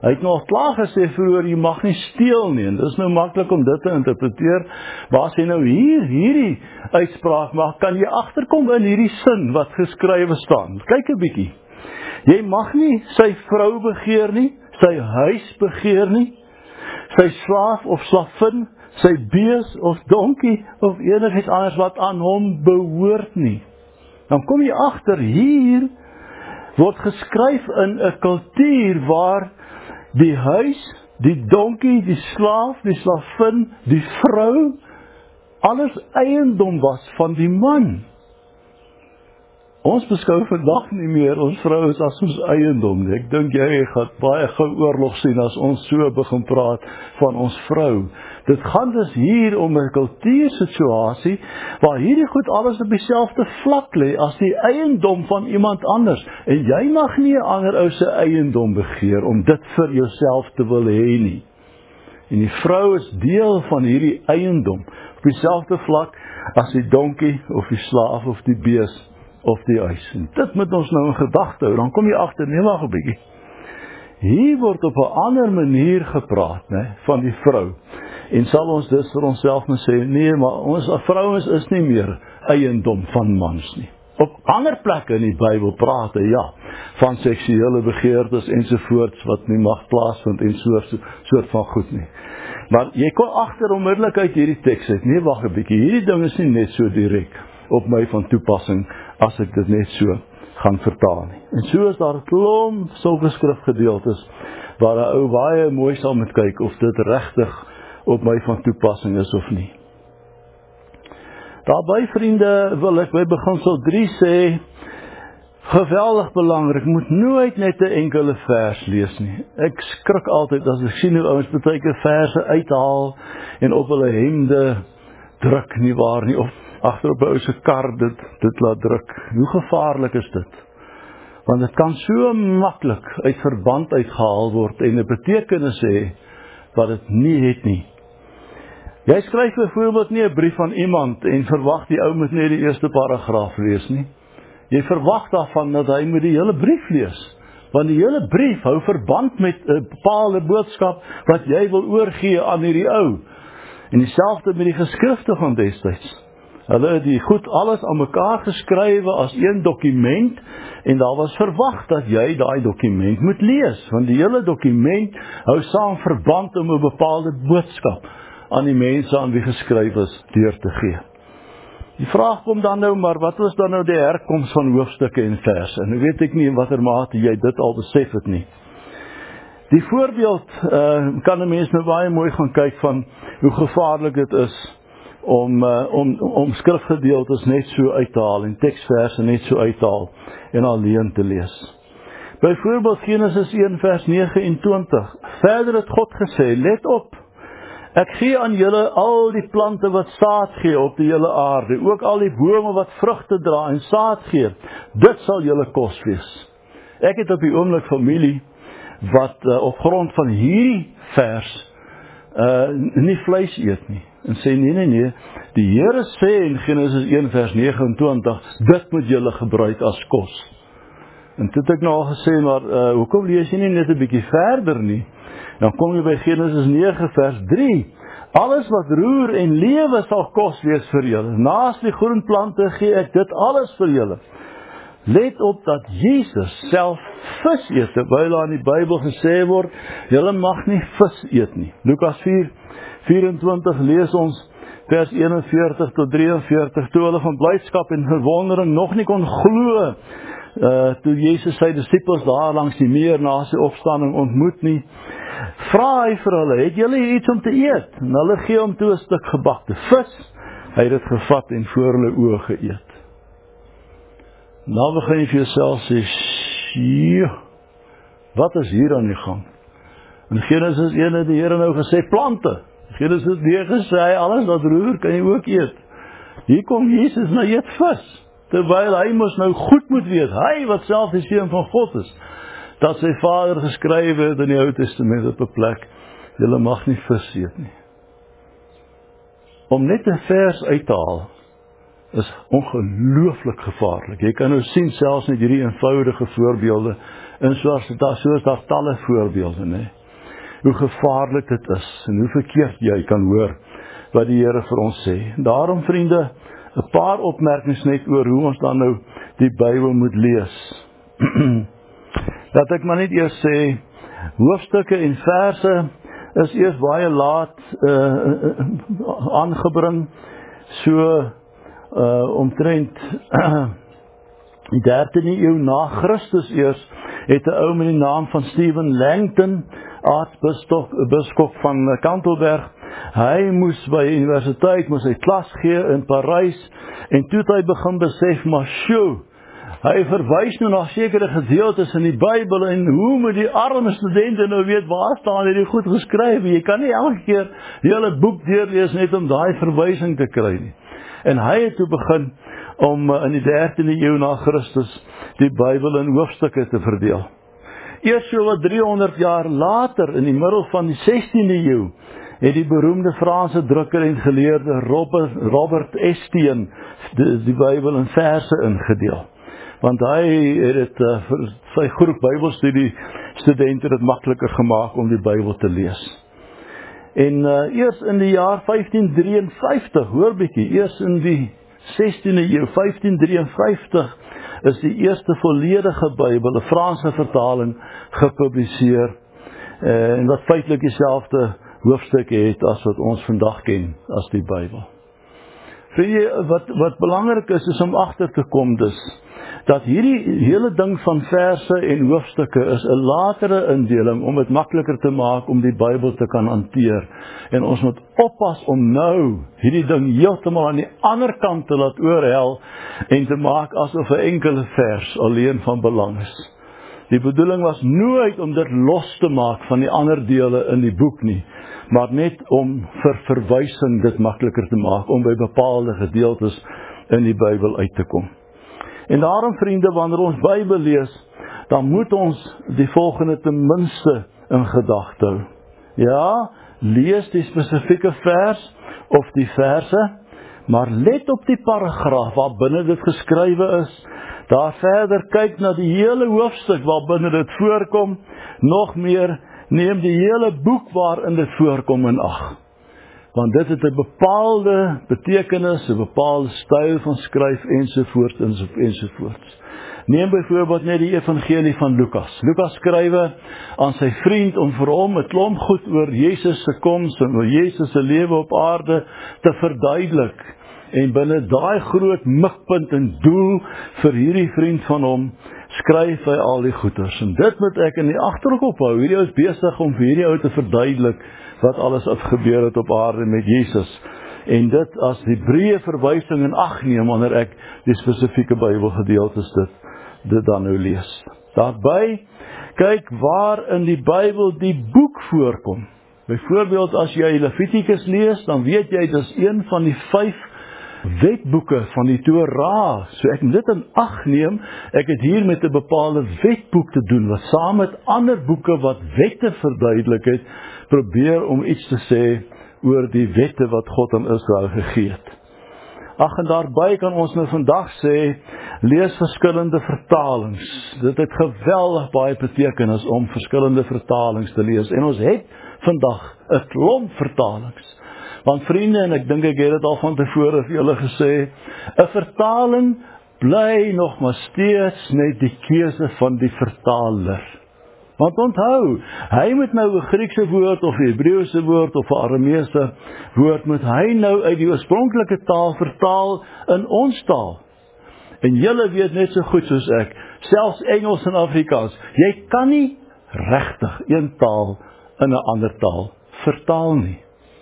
Hy het nog klaar gesê vroeër, jy mag nie steel nie, en dit is nou maklik om dit te interpreteer, maar as jy nou hierdie uitspraak maak, kan jy agterkom in hierdie sin wat geskrywe staan. Kyk 'n bietjie. Jy mag nie sy vrou begeer nie, sy huis begeer nie, sy slaaf of slavin, sy bees of donkie, of enigiets anders wat aan hom behoort nie. Dan kom jy agter, hier word geskryf in 'n kultuur waar die huis, die donkie, die slaaf, die slavin, die vrou, alles eiendom was van die man. Ons beskou vandag nie meer ons vrou is as ons eiendom nie. Ek dink jy gaan baie gou oorlog sien as ons so begin praat van ons vrou. Dit gaan dus hier om 'n kultuursituasie waar hierdie goed alles op dieselfde vlak lê as die eiendom van iemand anders. En jy mag nie 'n ander ou se eiendom begeer om dit vir jouself te wil hê nie. En die vrou is deel van hierdie eiendom op dieselfde vlak as die donkie of die slaaf of die bees of die huis. En dit moet ons nou in gedagte hou, dan kom jy agter, nee wag 'n bietjie. Hier word op 'n ander manier gepraat, van die vrou. En sal ons dus vir onsself moet sê, nee, maar ons vrouens is nie meer eiendom van mans nie. Op ander plekke in die Bybel praat hy, van seksuele begeertes ensovoorts wat nie mag plaasvind en soort van goed nie. Maar jy kon agter onmiddellik uit hierdie teks uit, nee wag 'n bietjie, hierdie ding is nie net so direk op my van toepassing as ek dit net so gaan vertaal nie. En so is daar 'n klomp sulke skrifgedeeltes waar 'n ou baie mooi sal moet kyk of dit regtig op my van toepassing is of nie. Daarby vriende wil ek by beginsel 3 sê, geweldig belangrik, moet nooit net 'n enkele vers lees nie. Ek skrik altyd as ek sien hoe ouens baie keer verse uithaal en op hulle hemde druk nie waar nie, of agter op 'n ou se kar dit laat druk. Hoe gevaarlik is dit? Want dit kan so maklik uit verband uitgehaal word en 'n betekenis hê wat dit nie het nie. Jy skryf byvoorbeeld nie 'n brief aan iemand en verwag die ou moet net die eerste paragraaf lees nie. Jy verwag daarvan dat hy moet die hele brief lees. Want die hele brief hou verband met 'n bepaalde boodskap wat jy wil oorgee aan hierdie ou. En dieselfde met die geskrifte van destyds. Hulle het die goed alles aan mekaar geskrywe as een dokument en daar was verwag dat jy daai dokument moet lees, want die hele dokument hou saam verband om 'n bepaalde boodskap aan die mense aan wie geskryf is deur te gee. Die vraag kom dan nou, maar wat was dan nou die herkoms van hoofstukke en verse? En nou weet ek nie in watter mate jy dit al besef het nie. Die voorbeeld kan 'n mens nou baie mooi gaan kyk van hoe gevaarlik dit is om skrifgedeeltes net so uit te haal en teksverse net so uit te haal en alleen te lees. Byvoorbeeld Genesis 1 vers 29. Verder het God gesê, let op, ek gee aan julle al die plante wat saad gee op die hele aarde, ook al die bome wat vrugte dra en saad gee, dit sal julle kos wees. Ek het op die oomblik familie wat op grond van hierdie vers nie vleis eet nie. En sê nee, die Here sê in Genesis 1 vers 29, dit moet julle gebruik as kos. En toe het ek nou al gesê, maar hoekom lees jy nie net 'n bietjie verder nie? Dan kom jy by Genesis 9 vers 3. Alles wat roer en lewe sal kos wees vir julle. Naas die groenplante gee ek dit alles vir julle. Let op dat Jesus self vis eet, terwyl daar in die Bybel gesê word, julle mag nie vis eet nie. Lukas 4:24 lees ons vers 41 tot 43, toe hulle van blydskap en verwondering nog nie kon glo, toe Jesus sy disippels daar langs die meer na sy opstanding ontmoet nie, vra hy vir hulle, het julle iets om te eet? En hulle gee hom toe 'n stuk gebakte vis, hy het dit gevat en voor hulle oë geëet. Nou begin jy vir jouself sê, wat is hier aan die gang? In Genesis 1 het die Here nou gesê, plante. Genesis 9 sê hy, alles wat roer, kan jy ook eet. Hier kom Jesus, nou eet vis. Terwyl hy mos nou goed moet weet, hy wat self die seun van God is, dat sy vader geskryf het in die Ou Testament op 'n plek, julle mag nie vis eet nie. Om net 'n vers uit te haal, is ongelooflik gevaarlik. Jy kan nou sien selfs met hierdie eenvoudige voorbeelde, en soos daar talle voorbeelde, nee. Hoe gevaarlik dit is, en hoe verkeerd jy kan hoor, wat die Here vir ons sê. Daarom, vriende, 'n paar opmerkings net oor hoe ons dan nou die Bybel moet lees. Dat ek maar net eers sê, hoofstukke en verse is eers baie laat aangebring, so omtrent die 13de eeu na Christus eers, het 'n ou met die naam van Stephen Langton, aartsbiskop van Kantelberg, hy moes by die universiteit, moes hy klas gee in Parys, en toe het hy begin besef, maar sjoe, hy verwys nou na sekere gedeeltes in die Bybel, en hoe moet die arme studente nou weet, waar staan hierdie goed geskryf? Jy kan nie elke keer die hele boek deurlees net om daai verwysing te kry nie. En hy het toe begin om in die 13de eeu na Christus die Bybel in hoofstukke te verdeel. Eers so wat 300 jaar later, in die middel van die 16de eeu, het die beroemde Franse drukker en geleerde Robert Estienne die Bybel in verse ingedeel. Want hy het dit vir sy groep Bybelstudie studente dit makliker gemaak om die Bybel te lees. En eers in die jaar 1553, hoor bietjie, eers in die 16de eeu, 1553, is die eerste volledige Bybel, 'n Franse vertaling, gepubliseer, en wat feitelik dieselfde hoofstukke het as wat ons vandag ken as die Bybel. Wat belangrik is om agter te kom dus, dat hierdie hele ding van verse en hoofstukke is 'n latere indeling om dit makliker te maak om die Bybel te kan hanteer. En ons moet oppas om nou hierdie ding heeltemal aan die ander kant te laat oorhel en te maak asof 'n enkele vers alleen van belang is. Die bedoeling was nooit om dit los te maak van die ander dele in die boek nie, maar net om vir verwysing dit makliker te maak om by bepaalde gedeeltes in die Bybel uit te kom. En daarom, vriende, wanneer ons Bybel lees, dan moet ons die volgende ten minste in gedagte hou. Ja, lees die spesifieke vers of die verse, maar let op die paragraaf waar binne dit geskrywe is. Daar verder kyk na die hele hoofstuk waar binne dit voorkom, nog meer, neem die hele boek waarin dit voorkom in ag. Want dit het 'n bepaalde betekenis, 'n bepaalde styl van skryf ensovoorts ensovoorts. Neem byvoorbeeld net die evangelie van Lukas. Lukas skrywe aan sy vriend om vir hom 'n klomp goed oor Jesus se koms en oor Jesus se lewe op aarde te verduidelik. En binne daai groot mikpunt en doel vir hierdie vriend van hom, skryf hy al die goeders. En dit moet ek in die agterkop hou. Hierdie ou is besig om vir hierdie ou te verduidelik wat alles gebeur het op aarde met Jesus. En dit as die breë verwysing in ag neem wanneer ek die spesifieke Bybelgedeeltes dit dan nou lees. Daarby, kyk waar in die Bybel die boek voorkom. Byvoorbeeld as jy Levitikus lees, dan weet jy dis een van die 5 wetboeke van die Torah. So ek moet dit in ag neem, ek het hier met 'n bepaalde wetboek te doen, wat saam met ander boeke wat wette verduidelik het, probeer om iets te sê oor die wette wat God aan Israel gegee het. Ag, en daarby kan ons nou vandag sê, lees verskillende vertalings. Dit het geweldig baie betekenis om verskillende vertalings te lees. En ons het vandag 'n klomp vertalings. Want vriende, en ek dink ek het dit al van tevore vir julle gesê, 'n vertaling bly nog maar steeds net die keuse van die vertaler. Want onthou, hy moet nou 'n Griekse woord of 'n Hebreëse woord of 'n Arameese woord moet hy nou uit die oorspronklike taal vertaal in ons taal. En julle weet net so goed soos ek, selfs Engels en Afrikaans, jy kan nie regtig een taal in 'n ander taal vertaal nie.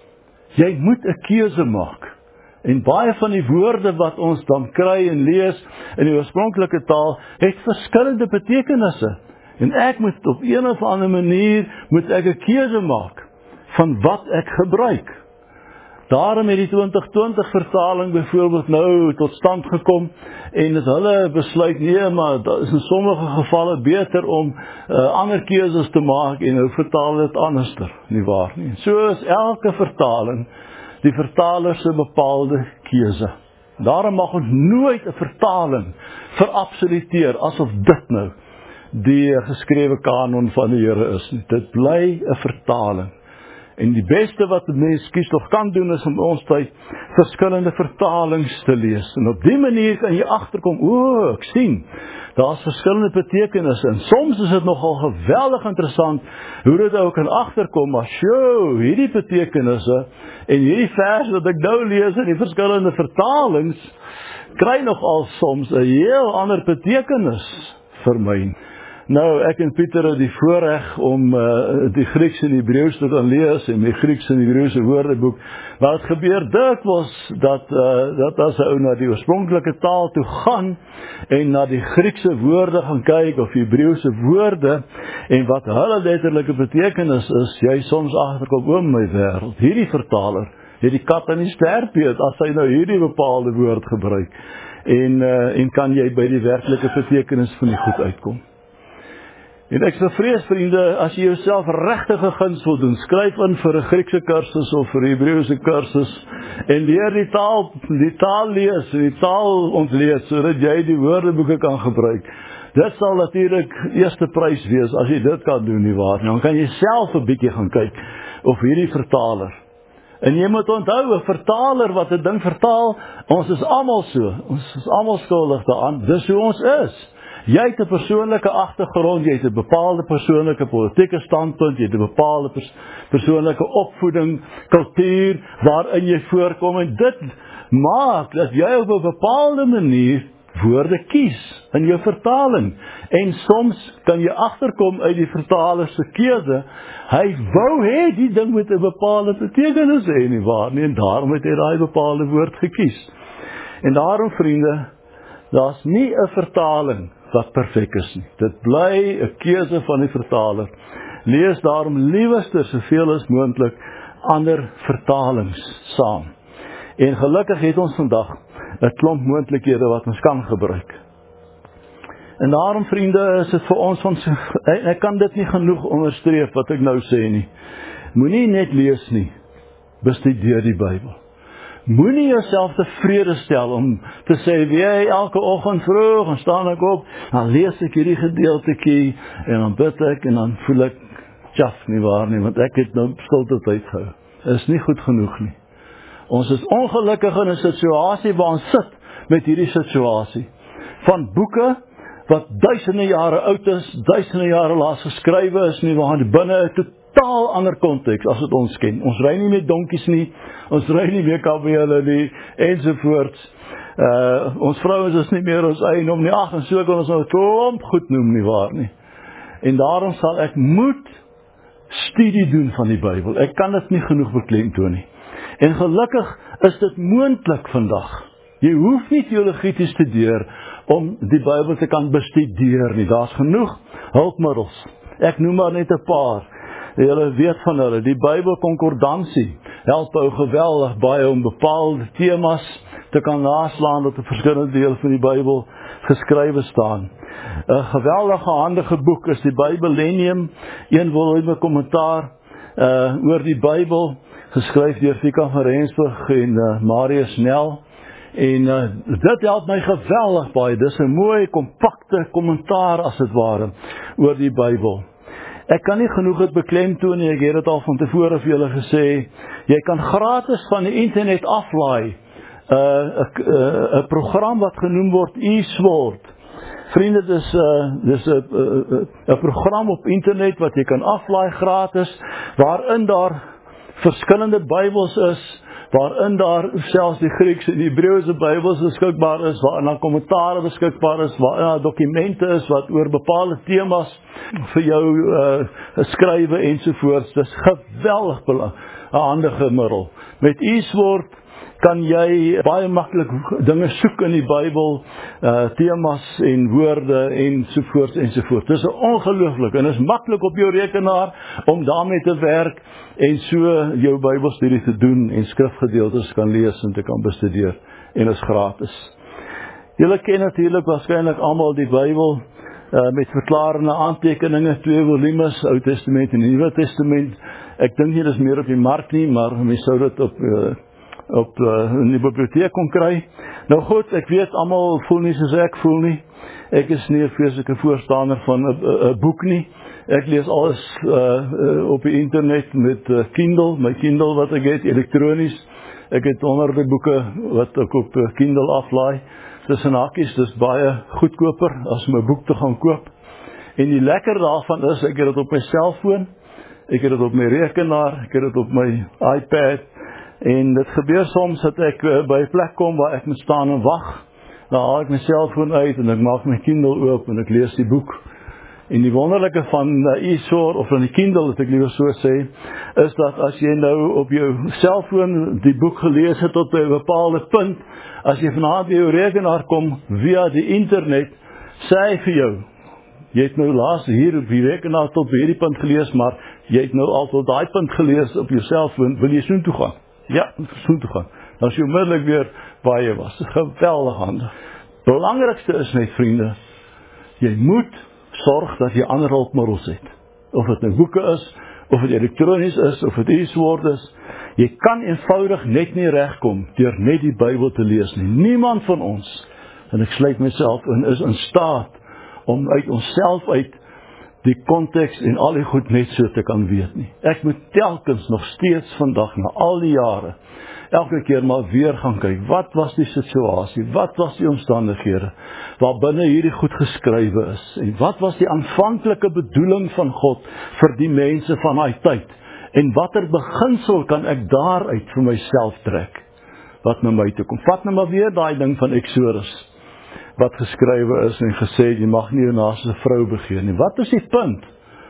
Jy moet 'n keuse maak. En baie van die woorde wat ons dan kry en lees in die oorspronklike taal, het verskillende betekenisse. En ek moet op een of ander manier, moet ek 'n keuse maak van wat ek gebruik. Daarom het die 2020 vertaling byvoorbeeld nou tot stand gekom, en as hulle besluit, nee, maar dat is in sommige gevalle beter om ander keuses te maak, en nou vertaal dit anderster, nie waar nie. So is elke vertaling die vertaler se bepaalde keuse. Daarom mag ons nooit 'n vertaling verabsoluteer asof dit nou die geskrewe kanon van die Here is nie. Dit bly 'n vertaling. En die beste wat 'n mens kies nog kan doen is om ons tyd verskillende vertalings te lees. En op die manier kan jy agterkom, ek sien, daar's verskillende betekenisse. En soms is dit nogal geweldig interessant hoe dit ook kan agterkom, maar hierdie betekenisse en hierdie vers wat ek nou lees in die verskillende vertalings, kry nogal soms 'n heel ander betekenis vir my. Nou, ek en Pieter het die voorreg om die Grieks en die Hebreëus te kan lees en die Grieks en die Hebreëse woordeboek. Maar het gebeur dikwels dat as 'n ou na die oorspronklike taal toe gaan en na die Griekse woorde gaan kyk of die Hebreëse woorde en wat hulle letterlike betekenis is, jy soms agterkom, my wêreld, hierdie vertaler het die kat in die sterp eet as hy nou hierdie bepaalde woord gebruik. En kan jy by die werklike betekenis van die goed uitkom. En ek bevrees, vriende, as jy jouself regtig 'n guns wil doen, skryf in vir 'n Griekse kursus of vir 'n Hebreëse kursus en leer die taal lees, die taal ontleed, sodat jy die woordeboeke kan gebruik. Dit sal natuurlik eerste prys wees as jy dit kan doen, nie waar? Dan kan jy self 'n bietjie gaan kyk of hierdie vertaler. En jy moet onthou, 'n vertaler wat 'n ding vertaal, ons is almal so, ons is almal skuldig daaraan, dis hoe ons is. Jy het 'n persoonlike agtergrond, jy het 'n bepaalde persoonlike politieke standpunt, jy het 'n bepaalde persoonlike opvoeding, kultuur waarin jy voorkom en dit maak dat jy op 'n bepaalde manier woorde kies in jou vertaling. En soms kan jy agterkom uit die vertaler se keuse, hy wou hê die ding met 'n bepaalde betekenis hê nie waar nie, en daarom het hy daai bepaalde woord gekies. En daarom, vriende, daar's nie 'n vertaling wat perfek is nie. Dit bly 'n keuse van die vertaler. Lees daarom liewer soveel as moontlik ander vertalings saam. En gelukkig het ons vandag 'n klomp moontlikhede wat ons kan gebruik. En daarom, vriende, is dit vir ons van ek kan dit nie genoeg onderstreep wat ek nou sê nie. Moenie net lees nie, bestudeer die Bybel. Moenie jouself tevrede stel om te sê, elke oggend vroeg, en staan ek op, dan lees ek hierdie gedeeltetjie, en dan bid ek, en dan voel ek, nie waar nie, want ek het nou stilte tyd gehou. Is nie goed genoeg nie. Ons is ongelukkig in 'n situasie waar ons sit met hierdie situasie. Van boeke, wat duisende jare oud is, duisende jare laas geskrywe is nie, waar binne 'n totaal ander konteks as wat ons ken. Ons ry nie met donkies nie, ons ry nie meer kamele nie, ensovoorts. Ons vrouens is nie meer ons eiendom nie, en so kan ons nou 'n klomp goed noem nie waar nie. En daarom sal ek moet studie doen van die Bybel. Ek kan dit nie genoeg beklemtoon nie. En gelukkig is dit moontlik vandag. Jy hoef nie teologie te studeer om die Bybel te kan bestudeer nie. Daar's genoeg hulpmiddels. Ek noem maar net 'n paar. Julle weet van hulle. Die Bybelkonkordansie help ou geweldig baie om bepaalde temas te kan naslaan wat op verskillende dele van die Bybel geskrywe staan. 'n geweldige handige boek is die Bybellenium, een volume kommentaar oor die Bybel, geskryf deur Vika van Rensburg en Marius Nel. En dit help my geweldig baie. Dis 'n mooi, kompakte kommentaar as dit ware oor die Bybel. Ek kan nie genoeg dit beklemtoon nie, ek het dit al van tevore vir julle gesê. Jy kan gratis van die internet aflaai 'n program wat genoem word eSword. Vriende, dis 'n program op internet wat jy kan aflaai gratis, waarin daar verskillende Bybels is, waarin daar selfs die Griekse en die Hebreëse Bybels beskikbaar is, waarin daar kommentaare beskikbaar is, waarin daar dokumente is wat oor bepaalde temas vir jou skrywe ensovoorts. Dis geweldig 'n handige middel. Met eSword kan jy baie maklik dinge soek in die Bybel, temas en woorde ensovoorts ensovoorts. Dis ongelooflik en is maklik op jou rekenaar om daarmee te werk en so jou Bybelstudie te doen en skrifgedeeltes kan lees en te kan bestudeer en is gratis. Julle ken natuurlik waarskynlik almal die Bybel met verklarende aantekeninge, 2 volumes, Ou Testament en Nuwe Testament. Ek dink nie dis meer op die mark nie, maar mens sou dit op in die biblioteek kon kry. Nou goed, ek weet, almal voel nie soos ek voel nie. Ek is nie 'n vreeslike voorstander van 'n boek nie. Ek lees alles op die internet met Kindle, my Kindle wat ek het, elektronies. Ek het honderde boeke wat ek op Kindle aflaai. Tussen hakies, dis baie goedkoper as om 'n boek te gaan koop. En die lekker daarvan is, ek het dit op my selfoon, ek het dit op my rekenaar, ek het dit op my iPad, en dit gebeur soms dat ek by 'n plek kom waar ek moet staan en wag. Dan haal ek my selfoon uit en ek maak my Kindle oop en ek lees die boek. En die wonderlike van e-sword of van die Kindle, wat ek liewer so sê, is dat as jy nou op jou selfoon die boek gelees het tot by 'n bepaalde punt, as jy vanaand by jou rekenaar kom via die internet, sê hy vir jou, jy het nou laas hier op die rekenaar tot by hierdie punt gelees, maar jy het nou al tot daai punt gelees op jou selfoon, wil jy soontoe gaan? Ja, soontoe gaan. Dan is jy onmiddellik weer waar jy was. Geweldig handig. Belangrikste is net, vriende, jy moet sorg dat jy ander hulpmiddels het. Of dit nou boeke is, of dit elektronies is, of dit e-sword is. Jy kan eenvoudig net nie regkom deur net die Bybel te lees nie. Niemand van ons, en ek sluit myself in, is in staat om uit onsself uit die konteks en al die goed net so te kan weet nie. Ek moet telkens nog steeds vandag, na al die jare, elke keer maar weer gaan kyk, wat was die situasie, wat was die omstandighede, waar binne hierdie goed geskrywe is, en wat was die aanvanklike bedoeling van God vir die mense van daai tyd, en watter beginsel kan ek daaruit vir myself trek, wat na my toe kom. Vat nou maar weer daai ding van Exodus, wat geskrywe is en gesê, jy mag nie jou naaste vrou begeer nie. Wat is die punt?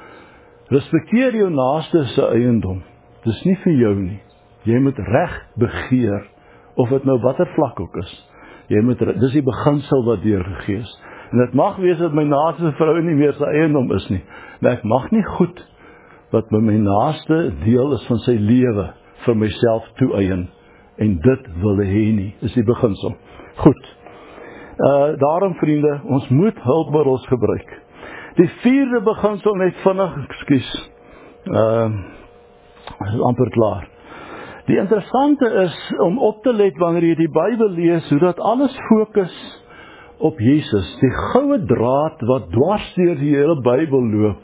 Respekteer jou naaste se eiendom. Dis nie vir jou nie. Jy moet reg begeer, of dit nou watter vlak ook is. Dis die beginsel wat deurgegee is. En dit mag wees dat my naaste vrou nie meer sy eiendom is nie. Maar ek mag nie goed wat by my naaste deel is van sy lewe vir myself toeëien. En dit wil hy nie. Dis die beginsel. Goed. Daarom, vriende, ons moet hulpmiddels gebruik. Die vierde beginsel net vinnig, ekskuus, is amper klaar. Die interessante is om op te let wanneer jy die Bybel lees, hoe dat alles fokus op Jesus. Die goue draad wat dwars deur die hele Bybel loop,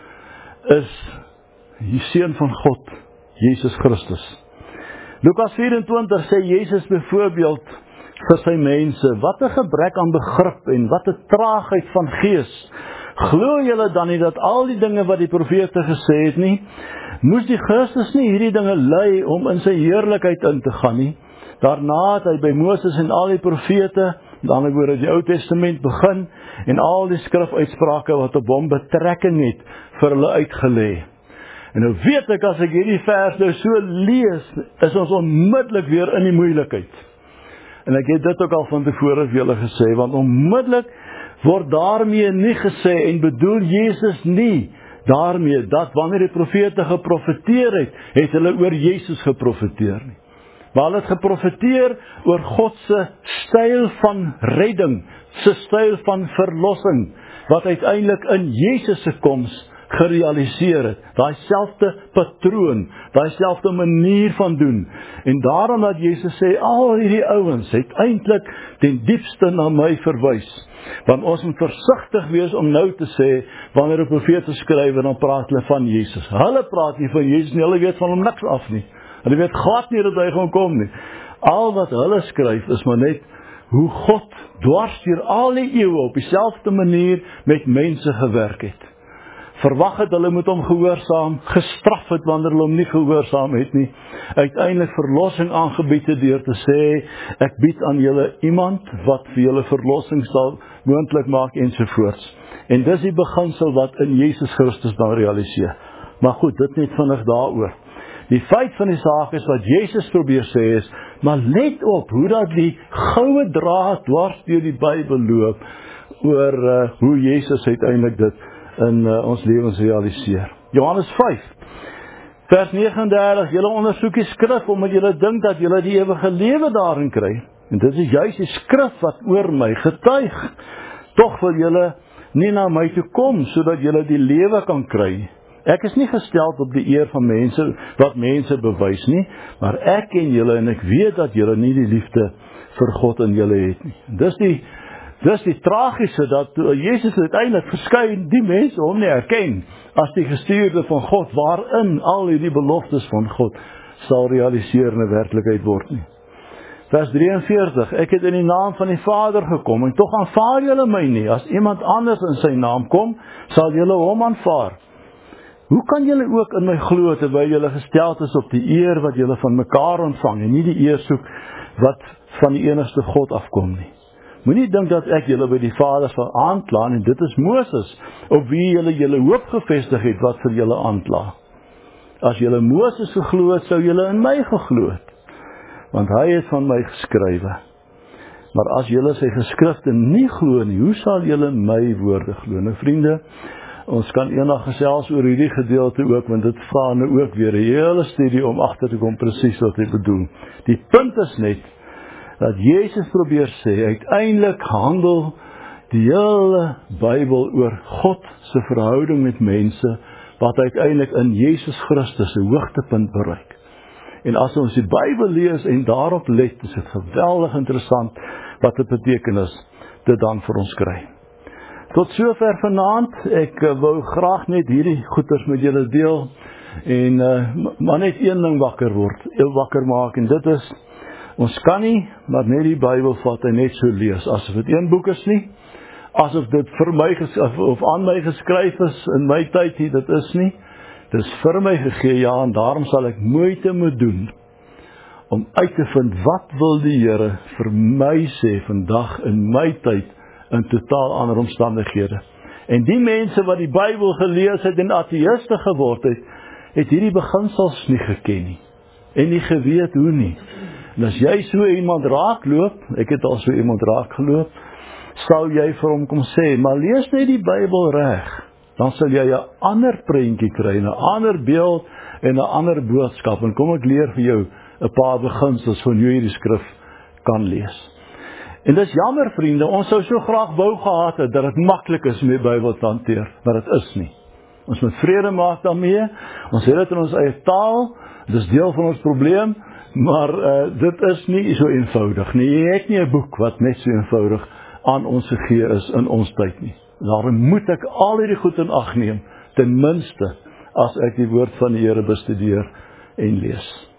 is die Seun van God, Jesus Christus. Lukas 24 sê Jesus byvoorbeeld vir sy mense, wat 'n gebrek aan begrip en wat 'n traagheid van gees. Glo julle dan nie dat al die dinge wat die profete gesê het nie, moes die Christus nie hierdie dinge lei om in sy heerlikheid in te gaan nie? Daarna het hy by Moses en al die profete, dan het hy die Ou Testament begin, en al die skrifuitsprake wat op hom betrekking het, vir hulle uitgelê. En nou weet ek, as ek hierdie vers nou so lees, is ons onmiddellik weer in die moeilikheid. En ek het dit ook al van tevore vir julle gesê, want onmiddellik word daarmee nie gesê, en bedoel Jesus nie daarmee, dat wanneer die profete geprofeteer het, het hulle oor Jesus geprofeteer nie. Maar hulle het geprofeteer oor God se styl van redding, se styl van verlossing, wat uiteindelik in Jesus se koms gerealiseer het. Daai selfde patroon, daai selfde manier van doen. En daarom dat Jesus sê, al hierdie ouens het eintlik ten diepste na my verwys. Want ons moet versigtig wees om nou te sê, wanneer 'n profeet skryf, dan praat hulle van Jesus. Hulle praat nie van Jesus nie, hulle weet van hom niks af nie. Hulle weet glad nie dat hy gaan kom nie. Al wat hulle skryf is maar net hoe God dwars deur al die eeue op dieselfde manier met mense gewerk het. Verwag het hulle moet hom gehoorsaam, gestraf het wanneer hulle hom nie gehoorsaam het nie. Uiteindelik verlossing aangebied het deur te sê, ek bied aan julle iemand wat vir julle verlossing sal moontlik maak ensovoorts. En dis die beginsel wat in Jesus Christus dan realiseer. Maar goed, dit net vinnig daaroor. Die feit van die saak is wat Jesus probeer sê is, maar let op hoe dat die goue draad dwars deur die Bybel loop oor hoe Jesus uiteindelik dit in ons lewens realiseer. Johannes 5, vers 39, julle ondersoek die skrif, omdat julle dink dat julle die ewige lewe daarin kry. En dit is juist die skrif wat oor my getuig. Tog wil julle nie na my toe kom, sodat julle die lewe kan kry. Ek is nie gesteld op die eer van mense, wat mense bewys nie, maar ek ken julle en ek weet dat julle nie die liefde vir God in julle het nie. Dis die tragiese, dat Jesus uiteindelik verskyn, die mense hom nie herken, as die gestuurde van God, waarin al hierdie beloftes van God sal realiseer in 'n werklikheid word nie. Vers 43, ek het in die naam van die Vader gekom, en tog aanvaar julle my nie. As iemand anders in sy naam kom, sal julle hom aanvaar. Hoe kan julle ook in my glo, terwyl julle gesteld is op die eer wat julle van mekaar ontvang, en nie die eer soek wat van die enigste God afkom nie? Moenie dink dat ek julle by die Vader sal aankla, en dit is Moses, op wie julle hoop gevestig het, wat vir julle aankla. As julle Moses geglo het, sou julle in my geglo het, want hy het van my geskrywe. Maar as julle sy geskrifte nie glo nie, hoe sal julle my woorde glo? Nou vriende, ons kan eendag gesels oor hierdie gedeelte ook, want dit vra nou ook weer 'n hele studie om agter te kom presies wat hy bedoel. Die punt is net, dat Jezus probeer sê, uiteindelik handel die hele Bybel oor God se verhouding met mense, wat uiteindelik in Jesus Christus 'n hoogtepunt bereik. En as ons die Bybel lees en daarop let, is dit geweldig interessant wat die betekenis dit dan vir ons kry. Tot sover vanaand, ek wou graag net hierdie goeders met julle deel, en maar net een ding wakker maak, en dit is, ons kan nie, maar net die Bybel vat en net so lees, asof dit een boek is nie, asof dit vir my of aan my geskryf is in my tyd nie, dit is nie. Dit is vir my gegee, ja, en daarom sal ek moeite moet doen om uit te vind, wat wil die Here vir my sê vandag in my tyd, in totaal ander omstandighede. En die mense wat die Bybel gelees het en ateïste geword het hierdie beginsels nie geken nie, en nie geweet hoe nie. En as jy so iemand raakloop, ek het al so iemand raakgeloop, sal jy vir hom kom sê, maar lees net die Bybel reg, dan sal jy 'n ander prentjie kry, 'n ander beeld en 'n ander boodskap, en kom ek leer vir jou 'n paar beginsels van hoe jy die skrif kan lees. En dis jammer vriende, ons sou so graag wou gehad het, dat dit maklik is om die Bybel te hanteer, maar dit is nie. Ons moet vrede maak daarmee, ons het dit in ons eie taal, dit is deel van ons probleem, maar dit is nie so eenvoudig nie. Jy het nie 'n boek wat net so eenvoudig aan ons gegee is in ons tyd nie. Daarom moet ek al hierdie goed in ag neem, ten minste as ek die woord van die Here bestudeer en lees.